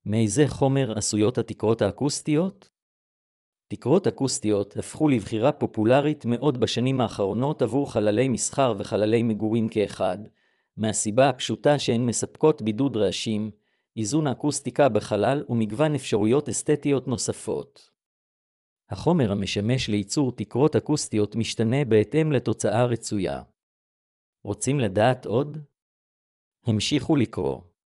מאיזה חומר עשויות התקרות האקוסטיות? תקרות אקוסטיות הפכו לבחירה פופולרית מאוד בשנים האחרונות עבור חללי מסחר וחללי מגורים כאחד, מהסיבה הפשוטה שהן מספקות בידוד רעשים, איזון אקוסטיקה בחלל ומגוון אפשרויות אסתטיות נוספות. החומר המשמש לייצור תקרות אקוסטיות משתנה בהתאם לתוצאה הרצויה. רוצים לדעת עוד? המשיכו לקרוא.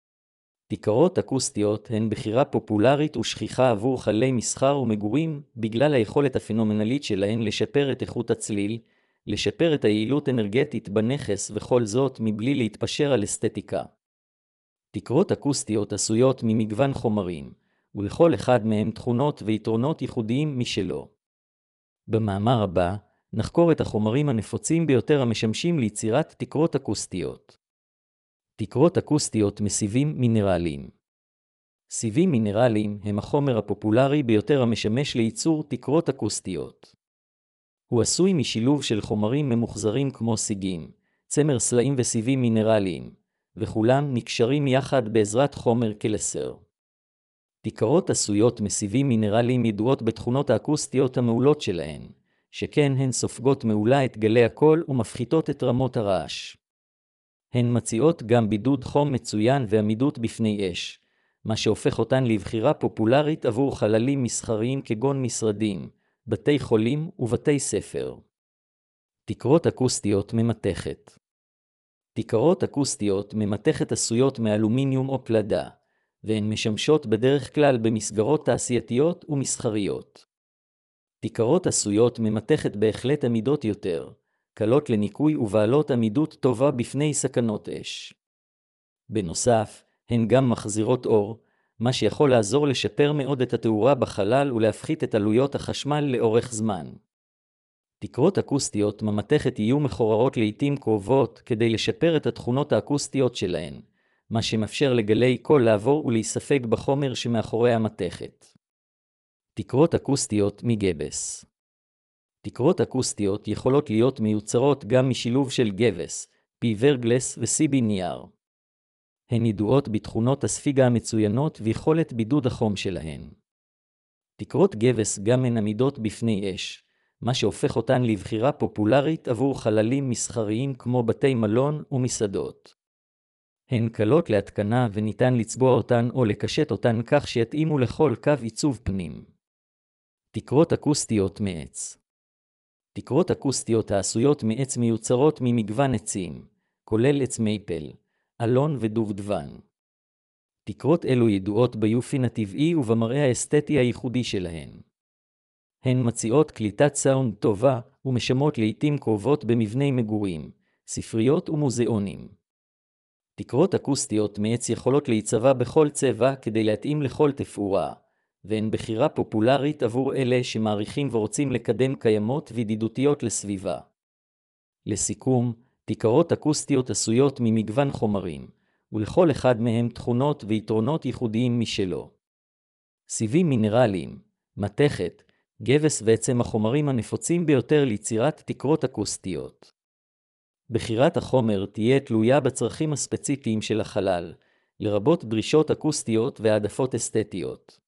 תקרות אקוסטיות הן בחירה פופולרית ושכיחה עבור חללי מסחר ומגורים בגלל היכולת הפנומנלית שלהן לשפר את איכות הצליל, לשפר את היעילות אנרגטית בנכס וכל זאת מבלי להתפשר על אסתטיקה. תקרות אקוסטיות עשויות ממגוון חומרים, ולכל אחד מהם תכונות ויתרונות ייחודיים משלו. במאמר הבא נחקור את החומרים הנפוצים ביותר המשמשים ליצירת תקרות אקוסטיות. תקרות אקוסטיות מסיבים מינרליים. סיבים מינרליים הם החומר הפופולרי ביותר המשמש לייצור תקרות אקוסטיות. הוא עשוי משילוב של חומרים ממוחזרים כמו סיגים, צמר סלעים וסיבים מינרליים, וכולם נקשרים יחד בעזרת חומר קלסר. תקרות עשויות מסיבים מינרליים ידועות בתכונות האקוסטיות המעולות שלהן, שכן הן סופגות מעולה את גלי הקול ומפחיתות את רמות הרעש. הן מציעות גם בידוד חום מצוין ועמידות בפני אש, מה שהופך אותן לבחירה פופולרית עבור חללים מסחריים כגון משרדים, בתי חולים ובתי ספר. תקרות אקוסטיות ממתכת. תקרות אקוסטיות ממתכת עשויות מאלומיניום או פלדה, והן משמשות בדרך כלל במסגרות תעשייתיות ומסחריות. תקרות עשויות ממתכת בהחלט עמידות יותר, קלות לניקוי ובעלות עמידות טובה בפני סכנות אש. בנוסף, הן גם מחזירות אור, מה שיכול לעזור לשפר מאוד את התאורה בחלל ולהפחית את עלויות החשמל לאורך זמן. תקרות אקוסטיות ממתכת יהיו מחוררות לעתים קרובות כדי לשפר את התכונות האקוסטיות שלהן, מה שמאפשר לגלי קול לעבור ולהיספג בחומר שמאחורי המתכת. תקרות אקוסטיות מגבס. תקרות אקוסטיות יכולות להיות מיוצרות גם משילוב של גבס, פיברגלס וסיבי נייר. הן ידועות בתכונות הספיגה המצוינות ויכולת בידוד החום שלהן. תקרות גבס גם הן עמידות בפני אש, מה שהופך אותן לבחירה פופולרית עבור חללים מסחריים כמו בתי מלון ומסעדות. הן קלות להתקנה וניתן לצבוע אותן או לקשט אותן כך שיתאימו לכל קו עיצוב פנים. תקרות אקוסטיות מעץ. תקרות אקוסטיות העשויות מעץ מיוצרות ממגוון עצים, כולל עץ מייפל, אלון ודובדבן. תקרות אלו ידועות ביופין הטבעי ובמראה האסתטי הייחודי שלהן. הן מציעות קליטת סאונד טובה ומשמות לעתים קרובות במבני מגורים, ספריות ומוזיאונים. תקרות אקוסטיות מעץ יכולות להיצבע בכל צבע כדי להתאים לכל תפאורה, והן בחירה פופולרית עבור אלה שמעריכים ורוצים לקדם קיימות וידידותיות לסביבה. לסיכום, תקרות אקוסטיות עשויות ממגוון חומרים, ולכל אחד מהם תכונות ויתרונות ייחודיים משלו. סיבים מינרליים, מתכת, גבס ועצם החומרים הנפוצים ביותר ליצירת תקרות אקוסטיות. בחירת החומר תהיה תלויה בצרכים הספציפיים של החלל, לרבות דרישות אקוסטיות והעדפות אסתטיות.